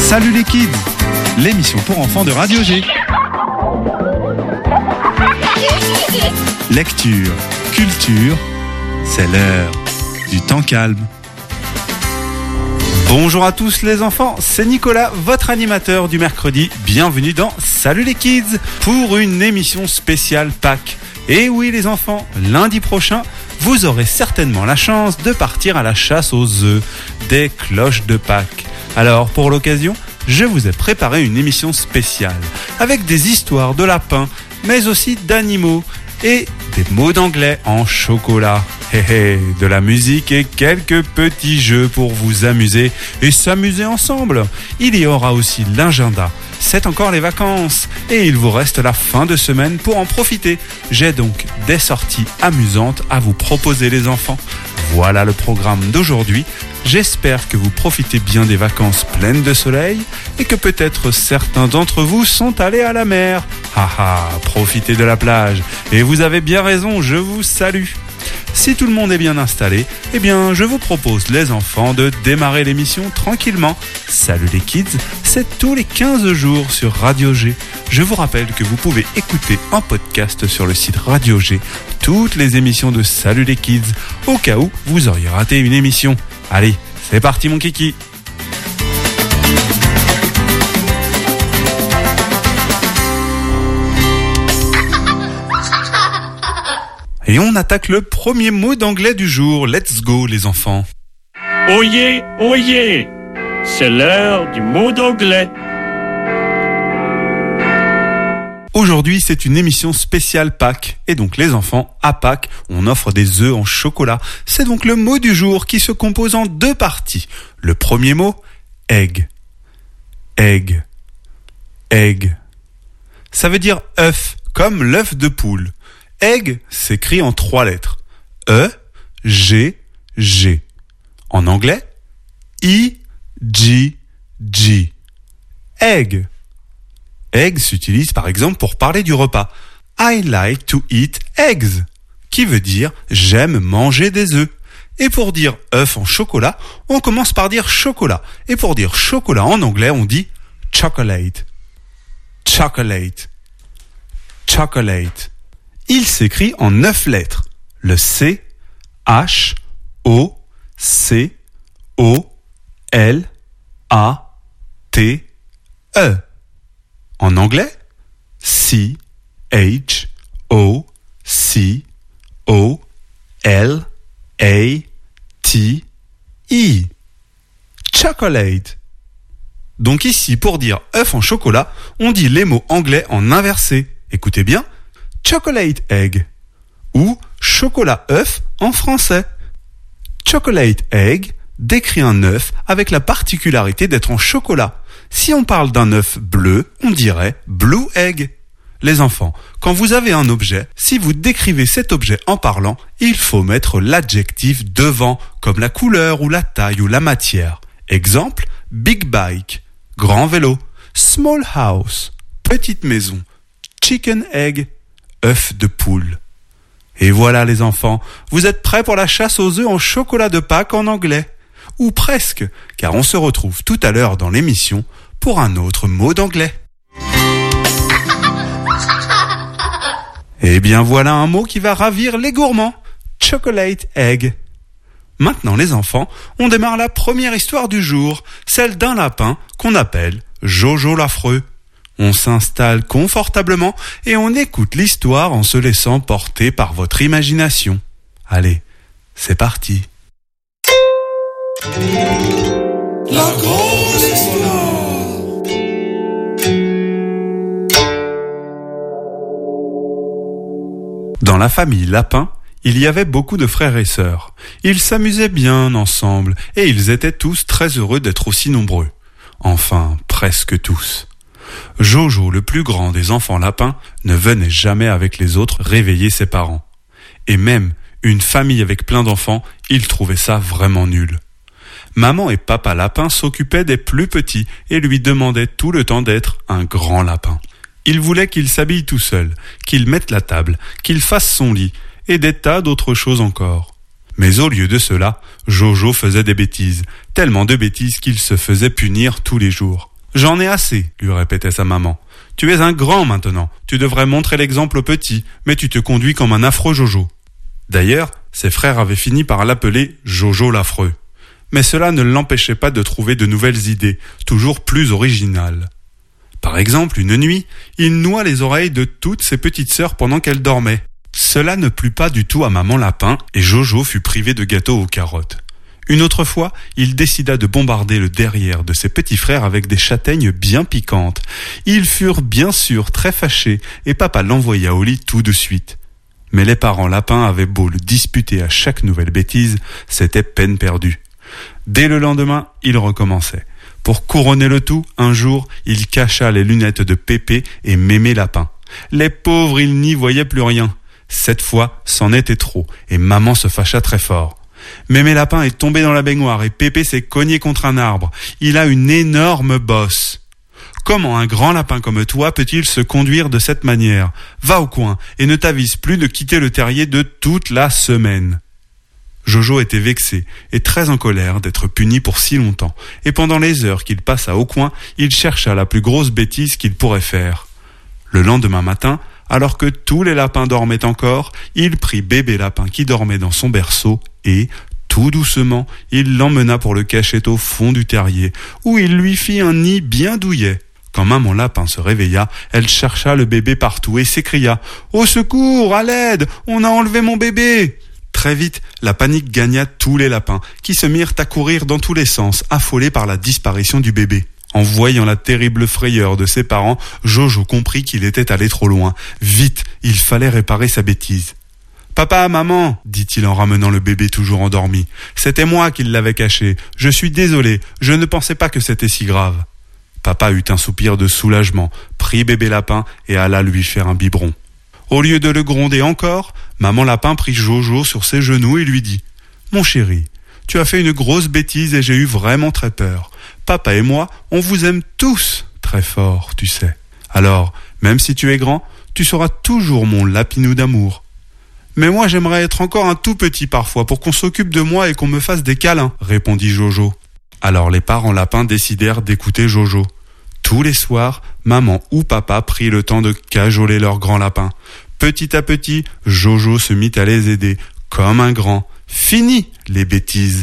Salut les kids, l'émission pour enfants de Radio G. Lecture, culture, c'est l'heure du temps calme. Bonjour à tous les enfants, c'est Nicolas, votre animateur du mercredi. Bienvenue dans Salut les kids pour une émission spéciale Pâques. Et oui les enfants, lundi prochain, vous aurez certainement la chance de partir à la chasse aux œufs des cloches de Pâques. Alors pour l'occasion, je vous ai préparé une émission spéciale avec des histoires de lapins, mais aussi d'animaux et des mots d'anglais en chocolat. De la musique et quelques petits jeux pour vous amuser et s'amuser ensemble. Il y aura aussi l'agenda. C'est encore les vacances et il vous reste la fin de semaine pour en profiter. J'ai donc des sorties amusantes à vous proposer les enfants. Voilà le programme d'aujourd'hui. J'espère que vous profitez bien des vacances pleines de soleil et que peut-être certains d'entre vous sont allés à la mer. Profitez de la plage. Et vous avez bien raison, je vous salue. Si tout le monde est bien installé, eh bien, je vous propose, les enfants, de démarrer l'émission tranquillement. Salut les kids, c'est tous les 15 jours sur Radio G. Je vous rappelle que vous pouvez écouter en podcast sur le site Radio G toutes les émissions de Salut les kids, au cas où vous auriez raté une émission. Allez, c'est parti mon kiki. Et on attaque le premier mot d'anglais du jour. Let's go les enfants. Oyez, oyez, c'est l'heure du mot d'anglais. Aujourd'hui, c'est une émission spéciale Pâques. Et donc les enfants, à Pâques, on offre des œufs en chocolat. C'est donc le mot du jour qui se compose en deux parties. Le premier mot, egg. Egg. Egg. Ça veut dire œuf, comme l'œuf de poule. Egg s'écrit en 3 lettres. E, G, G. En anglais, I, G, G. Egg. Egg s'utilise par exemple pour parler du repas. I like to eat eggs, qui veut dire j'aime manger des œufs. Et pour dire œuf en chocolat, on commence par dire chocolat. Et pour dire chocolat en anglais, on dit chocolate. Chocolate. Chocolate. Il s'écrit en 9 lettres. Le C, H, O, C, O, L, A, T, E. En anglais, C, H, O, C, O, L, A, T, E. Chocolate. Donc ici, pour dire œuf en chocolat, on dit les mots anglais en inversé. Écoutez bien. Chocolate egg ou chocolat œuf en français. Chocolate egg décrit un œuf avec la particularité d'être en chocolat. Si on parle d'un œuf bleu, on dirait blue egg. Les enfants, quand vous avez un objet, si vous décrivez cet objet en parlant, il faut mettre l'adjectif devant, comme la couleur ou la taille ou la matière. Exemple, big bike, grand vélo, small house, petite maison, chicken egg, œuf de poule. Et voilà les enfants, vous êtes prêts pour la chasse aux œufs en chocolat de Pâques en anglais? Ou presque, car on se retrouve tout à l'heure dans l'émission pour un autre mot d'anglais. Eh bien voilà un mot qui va ravir les gourmands. Chocolate egg. Maintenant les enfants, on démarre la première histoire du jour, celle d'un lapin qu'on appelle Jojo l'affreux. On s'installe confortablement et on écoute l'histoire en se laissant porter par votre imagination. Allez, c'est parti. La grosse histoire. Dans la famille Lapin, il y avait beaucoup de frères et sœurs. Ils s'amusaient bien ensemble et ils étaient tous très heureux d'être aussi nombreux. Enfin, presque tous. Jojo, le plus grand des enfants lapins, ne venait jamais avec les autres réveiller ses parents. Et même une famille avec plein d'enfants, il trouvait ça vraiment nul. Maman et papa lapin s'occupaient des plus petits et lui demandaient tout le temps d'être un grand lapin. Ils voulaient qu'il s'habille tout seul, qu'il mette la table, qu'il fasse son lit et des tas d'autres choses encore. Mais au lieu de cela, Jojo faisait des bêtises, tellement de bêtises qu'il se faisait punir tous les jours. J'en ai assez, lui répétait sa maman. Tu es un grand maintenant, tu devrais montrer l'exemple aux petits, mais tu te conduis comme un affreux Jojo. D'ailleurs, ses frères avaient fini par l'appeler Jojo l'affreux. Mais cela ne l'empêchait pas de trouver de nouvelles idées, toujours plus originales. Par exemple, une nuit, il noua les oreilles de toutes ses petites sœurs pendant qu'elles dormaient. Cela ne plut pas du tout à maman lapin et Jojo fut privé de gâteau aux carottes. Une autre fois, il décida de bombarder le derrière de ses petits frères avec des châtaignes bien piquantes. Ils furent bien sûr très fâchés et papa l'envoya au lit tout de suite. Mais les parents lapins avaient beau le disputer à chaque nouvelle bêtise, c'était peine perdue. Dès le lendemain, il recommençait. Pour couronner le tout, un jour, il cacha les lunettes de Pépé et Mémé Lapin. Les pauvres, ils n'y voyaient plus rien. Cette fois, c'en était trop, et maman se fâcha très fort. Mémé Lapin est tombé dans la baignoire et Pépé s'est cogné contre un arbre. Il a une énorme bosse. Comment un grand lapin comme toi peut-il se conduire de cette manière ? Va au coin et ne t'avise plus de quitter le terrier de toute la semaine. Jojo était vexé et très en colère d'être puni pour si longtemps, et pendant les heures qu'il passa au coin, il chercha la plus grosse bêtise qu'il pourrait faire. Le lendemain matin, alors que tous les lapins dormaient encore, il prit bébé lapin qui dormait dans son berceau et, tout doucement, il l'emmena pour le cacher au fond du terrier, où il lui fit un nid bien douillet. Quand maman lapin se réveilla, elle chercha le bébé partout et s'écria « Au secours, à l'aide, on a enlevé mon bébé !» Très vite, la panique gagna tous les lapins, qui se mirent à courir dans tous les sens, affolés par la disparition du bébé. En voyant la terrible frayeur de ses parents, Jojo comprit qu'il était allé trop loin. Vite, il fallait réparer sa bêtise. « Papa, maman !» dit-il en ramenant le bébé toujours endormi. « C'était moi qui l'avais caché. Je suis désolé, je ne pensais pas que c'était si grave. » Papa eut un soupir de soulagement, prit bébé lapin et alla lui faire un biberon. Au lieu de le gronder encore, maman lapin prit Jojo sur ses genoux et lui dit « Mon chéri, tu as fait une grosse bêtise et j'ai eu vraiment très peur. Papa et moi, on vous aime tous très fort, tu sais. Alors, même si tu es grand, tu seras toujours mon lapinou d'amour. Mais moi, j'aimerais être encore un tout petit parfois pour qu'on s'occupe de moi et qu'on me fasse des câlins, répondit Jojo. Alors les parents lapins décidèrent d'écouter Jojo. Tous les soirs, maman ou papa prit le temps de cajoler leur grand lapin. Petit à petit, Jojo se mit à les aider, comme un grand. Fini les bêtises.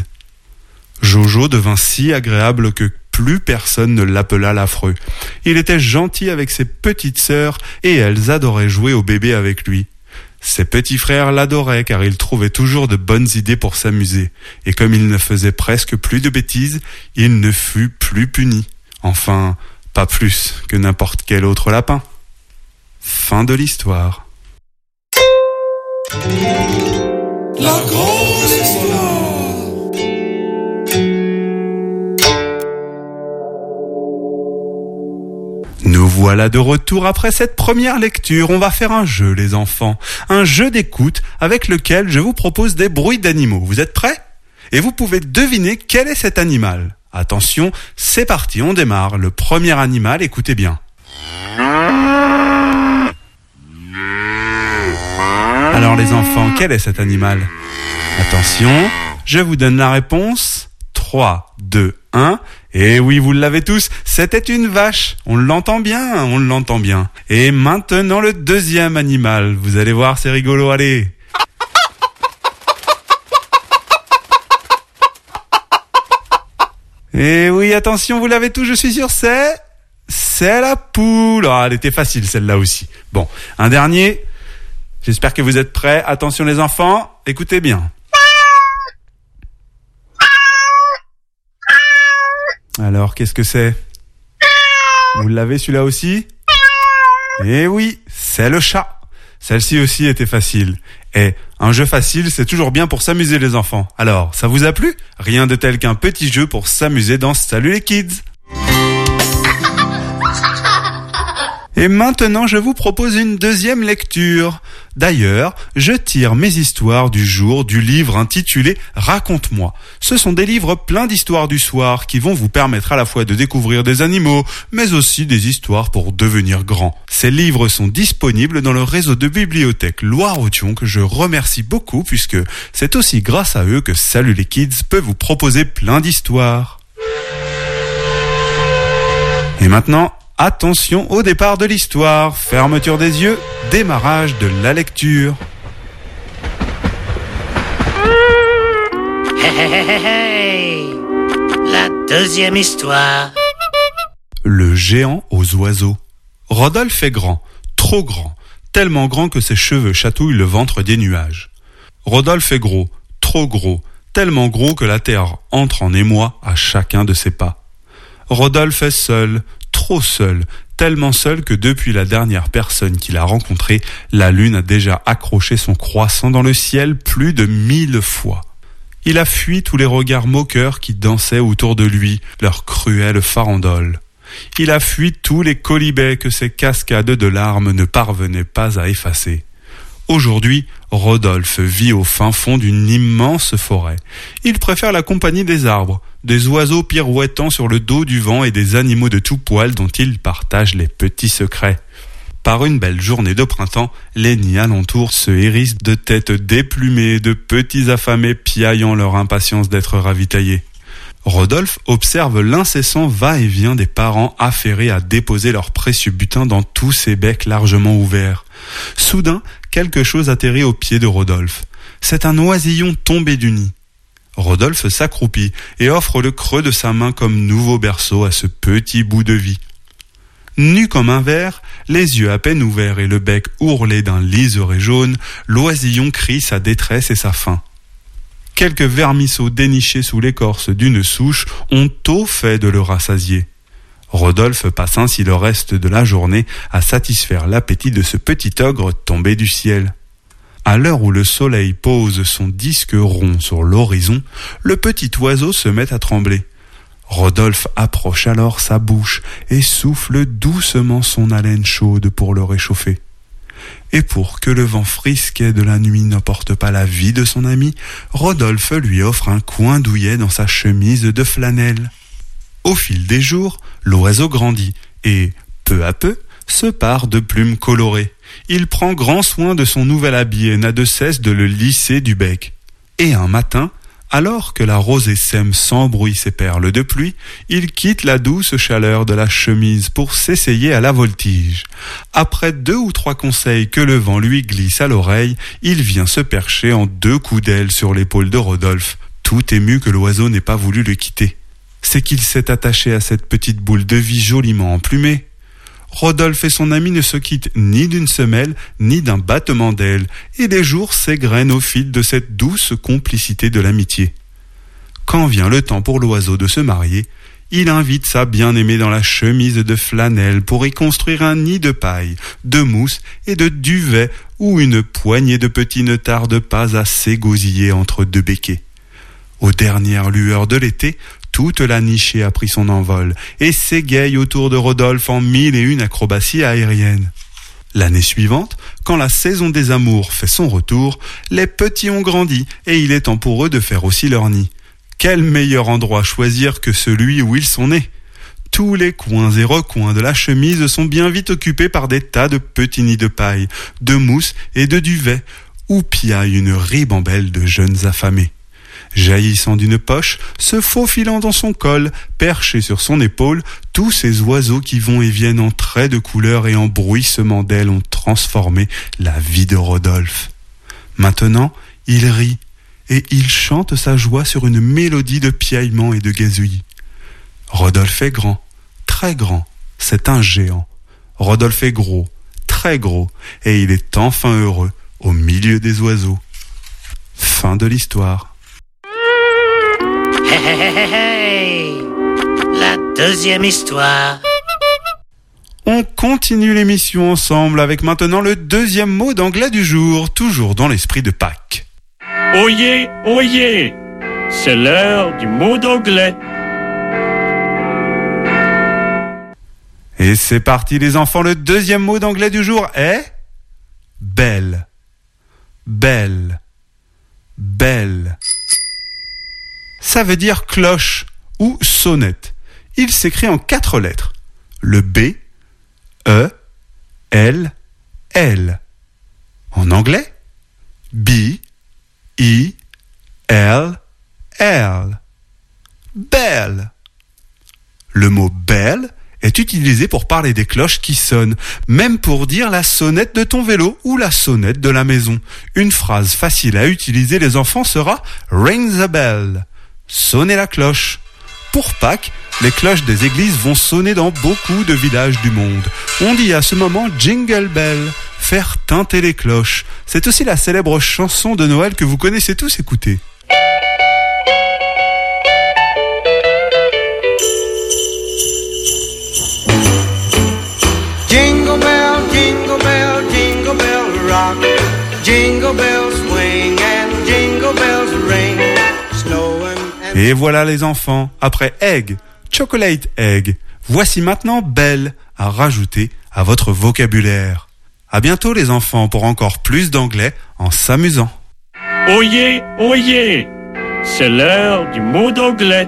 Jojo devint si agréable que plus personne ne l'appela l'affreux. Il était gentil avec ses petites sœurs et elles adoraient jouer au bébé avec lui. Ses petits frères l'adoraient car il trouvait toujours de bonnes idées pour s'amuser. Et comme il ne faisait presque plus de bêtises, il ne fut plus puni. Enfin, pas plus que n'importe quel autre lapin. Fin de l'histoire. La grosse histoire. Nous voilà de retour après cette première lecture. On va faire un jeu, les enfants. Un jeu d'écoute avec lequel je vous propose des bruits d'animaux. Vous êtes prêts ? Et vous pouvez deviner quel est cet animal. Attention, c'est parti, on démarre. Le premier animal, écoutez bien. Alors les enfants, quel est cet animal ? Attention, je vous donne la réponse. 3, 2, 1. Et oui, vous l'avez tous, c'était une vache. On l'entend bien, on l'entend bien. Et maintenant le deuxième animal. Vous allez voir, c'est rigolo, allez. Et oui, attention, vous l'avez tous, je suis sûr, c'est la poule. Oh, elle était facile, celle-là aussi. Bon, un dernier. J'espère que vous êtes prêts. Attention les enfants, écoutez bien. Alors, qu'est-ce que c'est ? Vous l'avez celui-là aussi ? Eh oui, c'est le chat. Celle-ci aussi était facile. Et un jeu facile, c'est toujours bien pour s'amuser les enfants. Alors, ça vous a plu ? Rien de tel qu'un petit jeu pour s'amuser dans Salut les kids. Et maintenant, je vous propose une deuxième lecture. D'ailleurs, je tire mes histoires du jour du livre intitulé « Raconte-moi ». Ce sont des livres pleins d'histoires du soir qui vont vous permettre à la fois de découvrir des animaux, mais aussi des histoires pour devenir grand. Ces livres sont disponibles dans le réseau de bibliothèques Loire-Othion que je remercie beaucoup puisque c'est aussi grâce à eux que Salut les kids peut vous proposer plein d'histoires. Et maintenant, attention au départ de l'histoire. Fermeture des yeux, démarrage de la lecture. Hey, la deuxième histoire. Le géant aux oiseaux. Rodolphe est grand, trop grand, tellement grand que ses cheveux chatouillent le ventre des nuages. Rodolphe est gros, trop gros, tellement gros que la terre entre en émoi à chacun de ses pas. Rodolphe est seul, trop seul, tellement seul que depuis la dernière personne qu'il a rencontrée, la lune a déjà accroché son croissant dans le ciel plus de 1000 fois. Il a fui tous les regards moqueurs qui dansaient autour de lui, leur cruelle farandole. Il a fui tous les quolibets que ces cascades de larmes ne parvenaient pas à effacer. Aujourd'hui, Rodolphe vit au fin fond d'une immense forêt. Il préfère la compagnie des arbres, des oiseaux pirouettant sur le dos du vent et des animaux de tout poil dont il partage les petits secrets. Par une belle journée de printemps, les nids alentours se hérissent de têtes déplumées, de petits affamés piaillant leur impatience d'être ravitaillés. Rodolphe observe l'incessant va-et-vient des parents affairés à déposer leur précieux butin dans tous ces becs largement ouverts. Soudain, quelque chose atterrit au pied de Rodolphe. C'est un oisillon tombé du nid. Rodolphe s'accroupit et offre le creux de sa main comme nouveau berceau à ce petit bout de vie. Nu comme un ver, les yeux à peine ouverts et le bec ourlé d'un liseré jaune, l'oisillon crie sa détresse et sa faim. Quelques vermisseaux dénichés sous l'écorce d'une souche ont tôt fait de le rassasier. Rodolphe passe ainsi le reste de la journée à satisfaire l'appétit de ce petit ogre tombé du ciel. À l'heure où le soleil pose son disque rond sur l'horizon, le petit oiseau se met à trembler. Rodolphe approche alors sa bouche et souffle doucement son haleine chaude pour le réchauffer. Et pour que le vent frisquet de la nuit n'emporte pas la vie de son ami, Rodolphe lui offre un coin douillet dans sa chemise de flanelle. Au fil des jours, l'oiseau grandit et, peu à peu, se pare de plumes colorées. Il prend grand soin de son nouvel habit et n'a de cesse de le lisser du bec. Et un matin, alors que la rosée sème sans bruit ses perles de pluie, il quitte la douce chaleur de la chemise pour s'essayer à la voltige. Après 2 ou 3 conseils que le vent lui glisse à l'oreille, il vient se percher en 2 coups d'aile sur l'épaule de Rodolphe, tout ému que l'oiseau n'ait pas voulu le quitter. C'est qu'il s'est attaché à cette petite boule de vie joliment emplumée. Rodolphe et son ami ne se quittent ni d'une semelle, ni d'un battement d'ailes, et les jours s'égrènent au fil de cette douce complicité de l'amitié. Quand vient le temps pour l'oiseau de se marier, il invite sa bien-aimée dans la chemise de flanelle pour y construire un nid de paille, de mousse et de duvet où une poignée de petits ne tarde pas à s'égosiller entre 2 béquets. Aux dernières lueurs de l'été, toute la nichée a pris son envol et s'égaye autour de Rodolphe en 1001 acrobaties aériennes. L'année suivante, quand la saison des amours fait son retour, les petits ont grandi et il est temps pour eux de faire aussi leur nid. Quel meilleur endroit choisir que celui où ils sont nés ? Tous les coins et recoins de la chemise sont bien vite occupés par des tas de petits nids de paille, de mousse et de duvet, où piaille une ribambelle de jeunes affamés. Jaillissant d'une poche, se faufilant dans son col, perchés sur son épaule, tous ces oiseaux qui vont et viennent en traits de couleurs et en bruissements d'ailes ont transformé la vie de Rodolphe. Maintenant, il rit et il chante sa joie sur une mélodie de piaillement et de gazouillis. Rodolphe est grand, très grand, c'est un géant. Rodolphe est gros, très gros, et il est enfin heureux au milieu des oiseaux. Fin de l'histoire. Hey, la deuxième histoire. On continue l'émission ensemble avec maintenant le 2e mot d'anglais du jour, toujours dans l'esprit de Pâques. Oyez, oyez, c'est l'heure du mot d'anglais. Et c'est parti les enfants, le 2e mot d'anglais du jour est belle. Belle. Belle. Ça veut dire cloche ou sonnette. Il s'écrit en 4 lettres. Le B, E, L, L. En anglais, B, E, L, L. Belle. Le mot belle est utilisé pour parler des cloches qui sonnent, même pour dire la sonnette de ton vélo ou la sonnette de la maison. Une phrase facile à utiliser, les enfants, sera « ring the bell », sonner la cloche. Pour Pâques, les cloches des églises vont sonner dans beaucoup de villages du monde. On dit à ce moment « jingle bell », faire tinter les cloches. C'est aussi la célèbre chanson de Noël que vous connaissez tous, écoutez. Jingle bell, jingle bell, jingle bell rock. Jingle bells swing and jingle bells ring. Snowing and... Et voilà les enfants, après egg, chocolate egg, voici maintenant bell à rajouter à votre vocabulaire. À bientôt les enfants pour encore plus d'anglais en s'amusant. Oyez, oyez, c'est l'heure du mot d'anglais.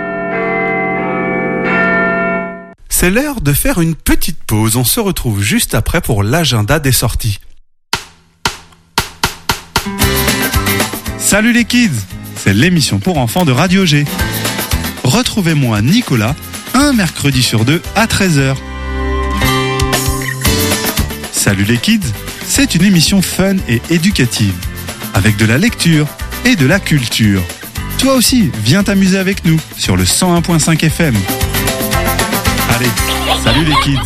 C'est l'heure de faire une petite pause. On se retrouve juste après pour l'agenda des sorties. Salut les kids, c'est l'émission pour enfants de Radio G. Retrouvez-moi Nicolas, un mercredi sur 2 à 13h. Salut les kids, c'est une émission fun et éducative, avec de la lecture et de la culture. Toi aussi, viens t'amuser avec nous sur le 101.5 FM. Allez, salut les kids.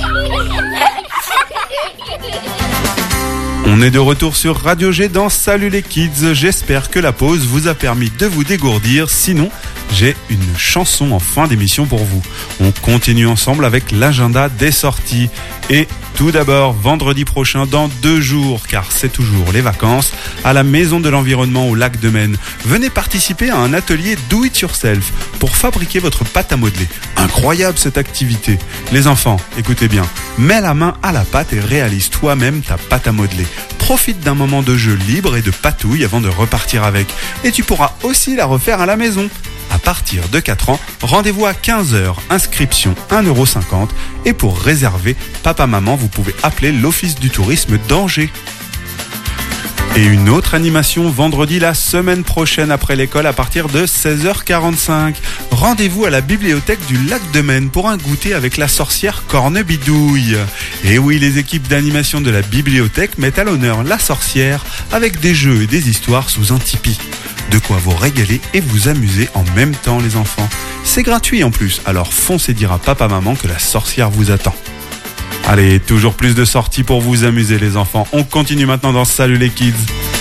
On est de retour sur Radio G dans Salut les kids. J'espère que la pause vous a permis de vous dégourdir. Sinon, j'ai une chanson en fin d'émission pour vous. On continue ensemble avec l'agenda des sorties. Et tout d'abord, vendredi prochain, dans 2 jours, car c'est toujours les vacances, à la Maison de l'Environnement au Lac de Maine. Venez participer à un atelier Do It Yourself pour fabriquer votre pâte à modeler. Incroyable cette activité. Les enfants, écoutez bien, mets la main à la pâte et réalise toi-même ta pâte à modeler. Profite d'un moment de jeu libre et de patouille avant de repartir avec. Et tu pourras aussi la refaire à la maison. À partir de 4 ans, rendez-vous à 15h, inscription 1,50 €. Et pour réserver, papa-maman, vous pouvez appeler l'Office du tourisme d'Angers. Et une autre animation vendredi la semaine prochaine après l'école à partir de 16h45. Rendez-vous à la bibliothèque du Lac de Maine pour un goûter avec la sorcière Cornebidouille. Et oui, les équipes d'animation de la bibliothèque mettent à l'honneur la sorcière avec des jeux et des histoires sous un tipi. De quoi vous régaler et vous amuser en même temps les enfants. C'est gratuit en plus, alors foncez dire à papa-maman que la sorcière vous attend. Allez, toujours plus de sorties pour vous amuser les enfants. On continue maintenant dans Salut les kids.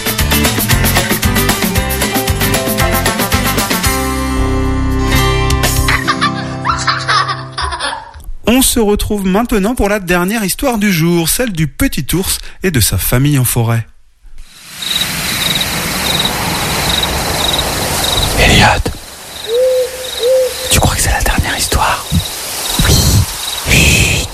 On se retrouve maintenant pour la dernière histoire du jour, celle du petit ours et de sa famille en forêt. Elliot, tu crois que c'est la dernière histoire? Oui.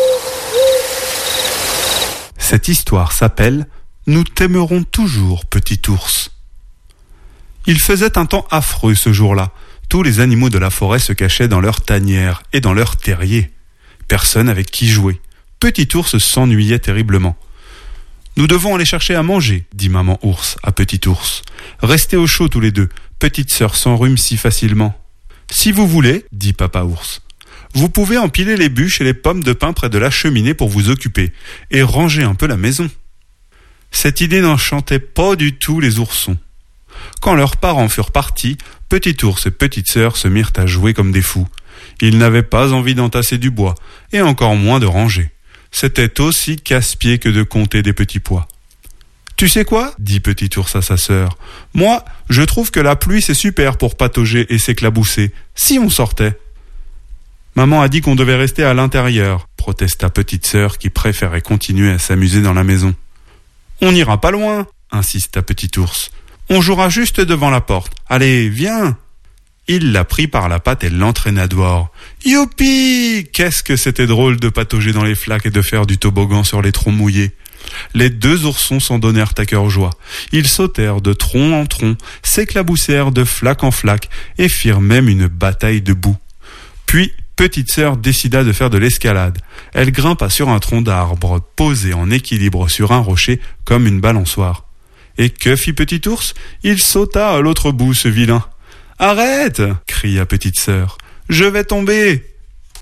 Cette histoire s'appelle « Nous t'aimerons toujours, petit ours ». Il faisait un temps affreux ce jour-là. Tous les animaux de la forêt se cachaient dans leurs tanières et dans leurs terriers. Personne avec qui jouer. Petit ours s'ennuyait terriblement. « Nous devons aller chercher à manger, dit maman ours à petit ours. Restez au chaud tous les deux, petite sœur s'enrhume si facilement. Si vous voulez, dit papa ours. Vous pouvez empiler les bûches et les pommes de pin près de la cheminée pour vous occuper et ranger un peu la maison. » Cette idée n'enchantait pas du tout les oursons. Quand leurs parents furent partis, petit ours et petite sœur se mirent à jouer comme des fous. Ils n'avaient pas envie d'entasser du bois et encore moins de ranger. C'était aussi casse-pied que de compter des petits pois. « Tu sais quoi ?» dit petit ours à sa sœur. « Moi, je trouve que la pluie c'est super pour patauger et s'éclabousser. Si on sortait !» Maman a dit qu'on devait rester à l'intérieur, protesta petite sœur qui préférait continuer à s'amuser dans la maison. On n'ira pas loin, insista petit ours. On jouera juste devant la porte. Allez, viens. Il la prit par la patte et l'entraîna dehors. Youpi! Qu'est-ce que c'était drôle de patauger dans les flaques et de faire du toboggan sur les troncs mouillés. Les 2 oursons s'en donnèrent à cœur joie. Ils sautèrent de tronc en tronc, s'éclaboussèrent de flaque en flaque et firent même une bataille de boue. Puis, petite sœur décida de faire de l'escalade. Elle grimpa sur un tronc d'arbre, posé en équilibre sur un rocher comme une balançoire. Et que fit petit ours ? Il sauta à l'autre bout, ce vilain. « Arrête !» cria petite sœur. « Je vais tomber !»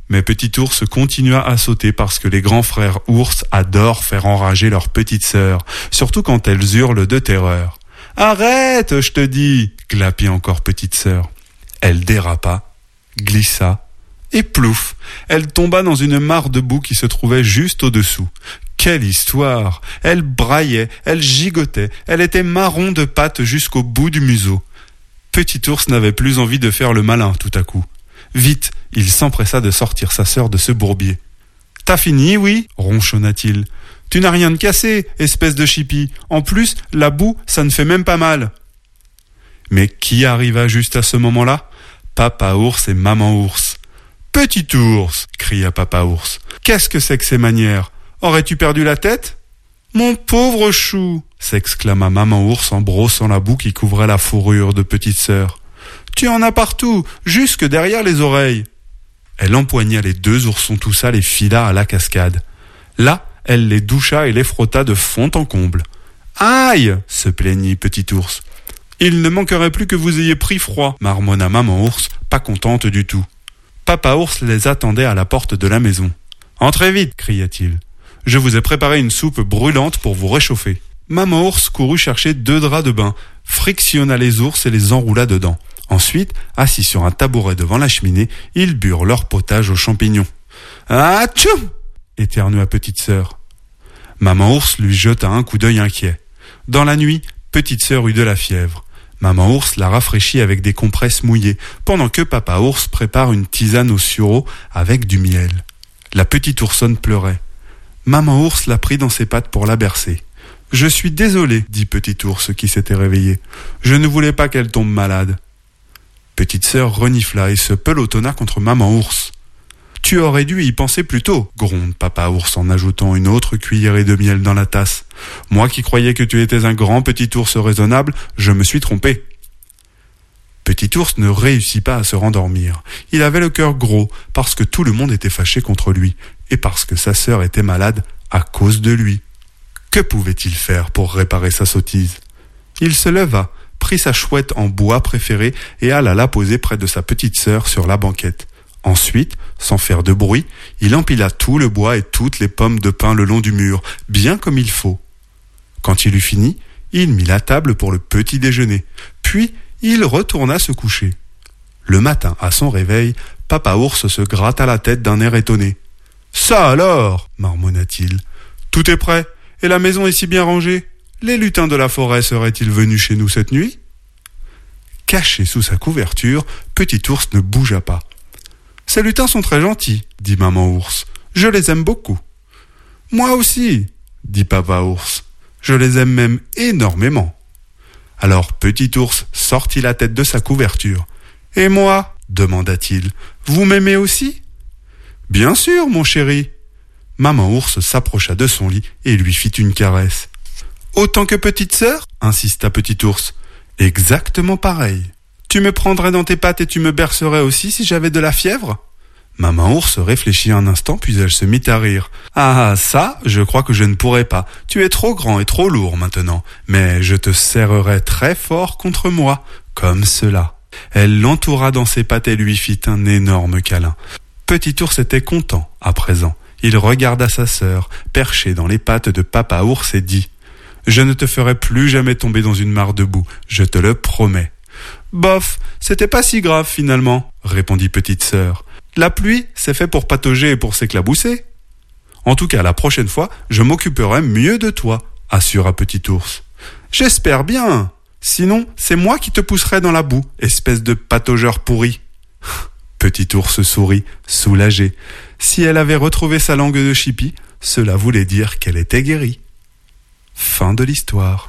Mais Petit Ours continua à sauter parce que les grands frères ours adorent faire enrager leurs petites sœurs, surtout quand elles hurlent de terreur. « Arrête, je te dis !» glapit encore Petite Sœur. Elle dérapa, glissa, et plouf, elle tomba dans une mare de boue qui se trouvait juste au-dessous. Quelle histoire! Elle braillait, elle gigotait, elle était marron de pattes jusqu'au bout du museau. Petit Ours n'avait plus envie de faire le malin tout à coup. Vite, il s'empressa de sortir sa sœur de ce bourbier. « T'as fini, oui ?» ronchonna-t-il. « Tu n'as rien de cassé, espèce de chipie. En plus, la boue, ça ne fait même pas mal. » Mais qui arriva juste à ce moment-là ? Papa Ours et Maman Ours. « Petit Ours !» cria Papa Ours. « Qu'est-ce que c'est que ces manières ? Aurais-tu perdu la tête ?»« Mon pauvre chou !» s'exclama Maman Ours en brossant la boue qui couvrait la fourrure de Petite Sœur. « Tu en as partout, jusque derrière les oreilles !» Elle empoigna les deux oursons tout sales et fila à la cascade. Là, elle les doucha et les frotta de fond en comble. « Aïe !» se plaignit Petit Ours. « Il ne manquerait plus que vous ayez pris froid !» marmonna Maman Ours, pas contente du tout. Papa Ours les attendait à la porte de la maison. « Entrez vite !» cria-t-il. « Je vous ai préparé une soupe brûlante pour vous réchauffer. » Maman Ours courut chercher 2 draps de bain, frictionna les ours et les enroula dedans. Ensuite, assis sur un tabouret devant la cheminée, ils burent leur potage aux champignons. « Atchoum !» éternua Petite Sœur. Maman Ours lui jeta un coup d'œil inquiet. Dans la nuit, Petite Sœur eut de la fièvre. Maman Ours la rafraîchit avec des compresses mouillées, pendant que Papa Ours prépare une tisane au sureau avec du miel. La petite oursonne pleurait. Maman Ours la prit dans ses pattes pour la bercer. « Je suis désolé, dit Petit Ours qui s'était réveillé. Je ne voulais pas qu'elle tombe malade. » Petite Sœur renifla et se pelotonna contre Maman Ours. « Tu aurais dû y penser plus tôt, gronde Papa Ours en ajoutant une autre cuillerée de miel dans la tasse. Moi qui croyais que tu étais un grand petit ours raisonnable, je me suis trompé. » Petit Ours ne réussit pas à se rendormir. Il avait le cœur gros parce que tout le monde était fâché contre lui et parce que sa sœur était malade à cause de lui. Que pouvait-il faire pour réparer sa sottise ? Il se leva, prit sa chouette en bois préférée et alla la poser près de sa petite sœur sur la banquette. Ensuite, sans faire de bruit, il empila tout le bois et toutes les pommes de pin le long du mur, bien comme il faut. Quand il eut fini, il mit la table pour le petit déjeuner. Puis, il retourna se coucher. Le matin, à son réveil, Papa Ours se gratta la tête d'un air étonné. « Ça alors !» marmonna-t-il. « Tout est prêt, et la maison est si bien rangée. Les lutins de la forêt seraient-ils venus chez nous cette nuit ?» Caché sous sa couverture, Petit Ours ne bougea pas. « Ces lutins sont très gentils, dit Maman Ours. Je les aime beaucoup. »« Moi aussi, dit Papa Ours. Je les aime même énormément. » Alors Petit Ours sortit la tête de sa couverture. « Et moi ?» demanda-t-il. « Vous m'aimez aussi ?»« Bien sûr, mon chéri. » Maman Ours s'approcha de son lit et lui fit une caresse. « Autant que Petite Sœur ?» insista Petit Ours. « Exactement pareil. Tu me prendrais dans tes pattes et tu me bercerais aussi si j'avais de la fièvre ?» Maman Ours réfléchit un instant puis elle se mit à rire. « Ah, ça, je crois que je ne pourrais pas. Tu es trop grand et trop lourd maintenant. Mais je te serrerai très fort contre moi, comme cela. » Elle l'entoura dans ses pattes et lui fit un énorme câlin. Petit Ours était content à présent. Il regarda sa sœur, perchée dans les pattes de Papa Ours et dit « Je ne te ferai plus jamais tomber dans une mare de boue, je te le promets. »« Bof, c'était pas si grave finalement, » répondit Petite Sœur. « La pluie, c'est fait pour patauger et pour s'éclabousser. »« En tout cas, la prochaine fois, je m'occuperai mieux de toi, » assura Petit Ours. « J'espère bien. Sinon, c'est moi qui te pousserai dans la boue, espèce de pataugeur pourri. » Petit Ours sourit, soulagé. Si elle avait retrouvé sa langue de chipie, cela voulait dire qu'elle était guérie. Fin de l'histoire.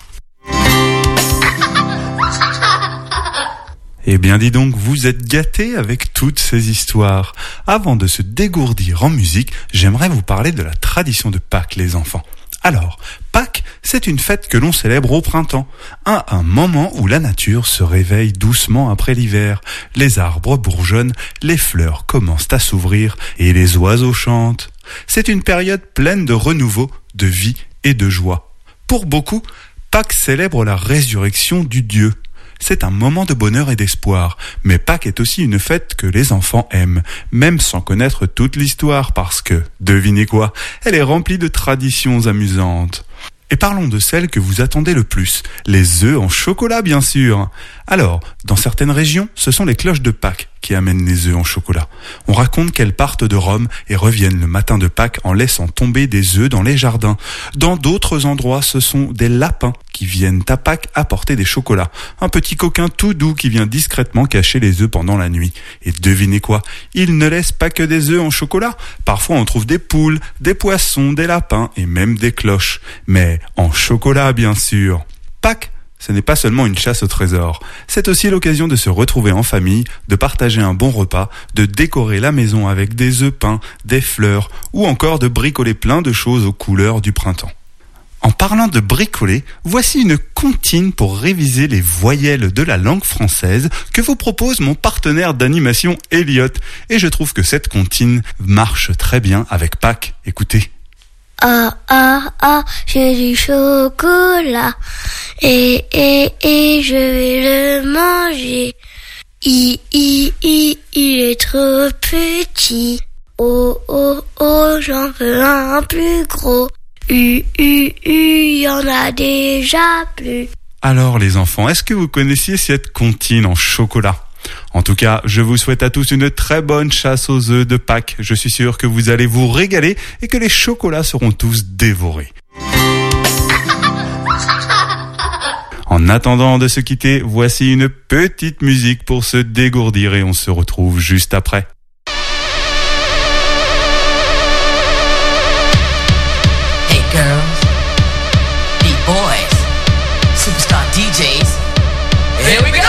Eh bien dis donc, vous êtes gâtés avec toutes ces histoires. Avant de se dégourdir en musique, j'aimerais vous parler de la tradition de Pâques, les enfants. Alors, Pâques, c'est une fête que l'on célèbre au printemps, un moment où la nature se réveille doucement après l'hiver. Les arbres bourgeonnent, les fleurs commencent à s'ouvrir et les oiseaux chantent. C'est une période pleine de renouveau, de vie et de joie. Pour beaucoup, Pâques célèbre la résurrection du Dieu. C'est un moment de bonheur et d'espoir. Mais Pâques est aussi une fête que les enfants aiment, même sans connaître toute l'histoire, parce que, devinez quoi, elle est remplie de traditions amusantes. Et parlons de celles que vous attendez le plus, les œufs en chocolat bien sûr. Alors, dans certaines régions, ce sont les cloches de Pâques qui amènent les œufs en chocolat. On raconte qu'elles partent de Rome et reviennent le matin de Pâques en laissant tomber des œufs dans les jardins. Dans d'autres endroits, ce sont des lapins qui viennent à Pâques apporter des chocolats. Un petit coquin tout doux qui vient discrètement cacher les œufs pendant la nuit. Et devinez quoi, il ne laisse pas que des œufs en chocolat. Parfois on trouve des poules, des poissons, des lapins et même des cloches. Mais en chocolat bien sûr. Pâques, ce n'est pas seulement une chasse au trésor, c'est aussi l'occasion de se retrouver en famille, de partager un bon repas, de décorer la maison avec des œufs peints, des fleurs ou encore de bricoler plein de choses aux couleurs du printemps. En parlant de bricoler, voici une comptine pour réviser les voyelles de la langue française que vous propose mon partenaire d'animation Elliot. Et je trouve que cette comptine marche très bien avec Pâques. Écoutez. Ah, ah, ah, j'ai du chocolat. Et je vais le manger. Il est trop petit. Oh, oh, oh, j'en veux un plus gros. Y en a déjà plus. Alors les enfants, est-ce que vous connaissiez cette comptine en chocolat ? En tout cas, je vous souhaite à tous une très bonne chasse aux œufs de Pâques. Je suis sûr que vous allez vous régaler et que les chocolats seront tous dévorés. En attendant de se quitter, voici une petite musique pour se dégourdir et on se retrouve juste après. Hey girls, beat boys, superstar DJs, here we go!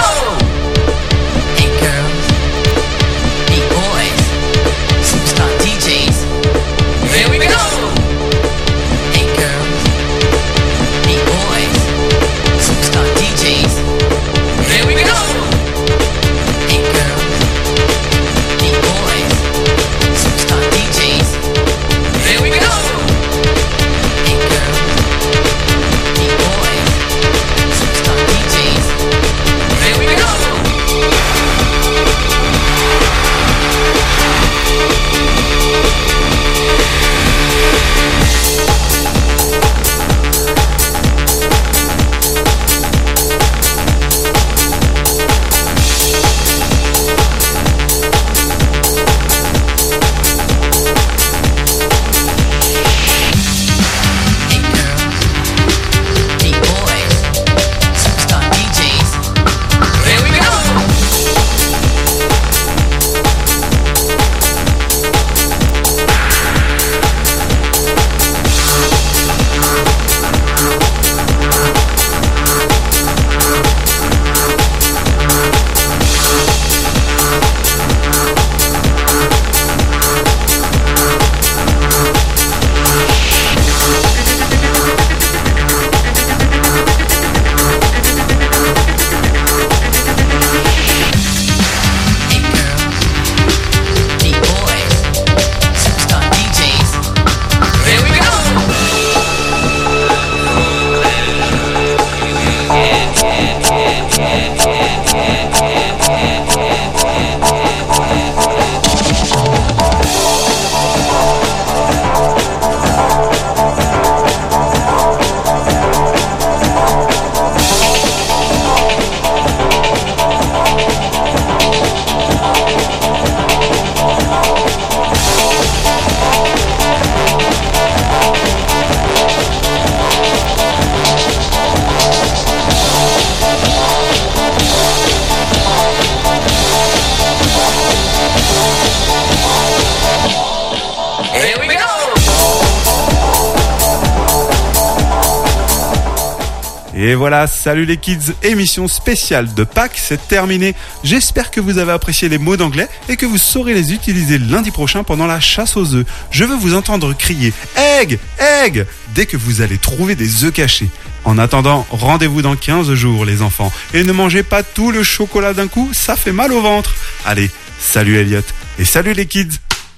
Et voilà, salut les kids, émission spéciale de Pâques, c'est terminé. J'espère que vous avez apprécié les mots d'anglais et que vous saurez les utiliser lundi prochain pendant la chasse aux œufs. Je veux vous entendre crier « Egg ! Egg !» dès que vous allez trouver des œufs cachés. En attendant, rendez-vous dans 15 jours les enfants. Et ne mangez pas tout le chocolat d'un coup, ça fait mal au ventre. Allez, salut Elliot et salut les kids.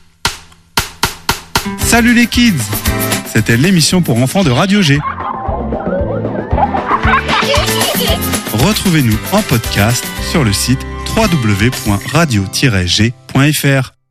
Salut les kids, c'était l'émission pour enfants de Radio G. Retrouvez-nous en podcast sur le site www.radio-g.fr.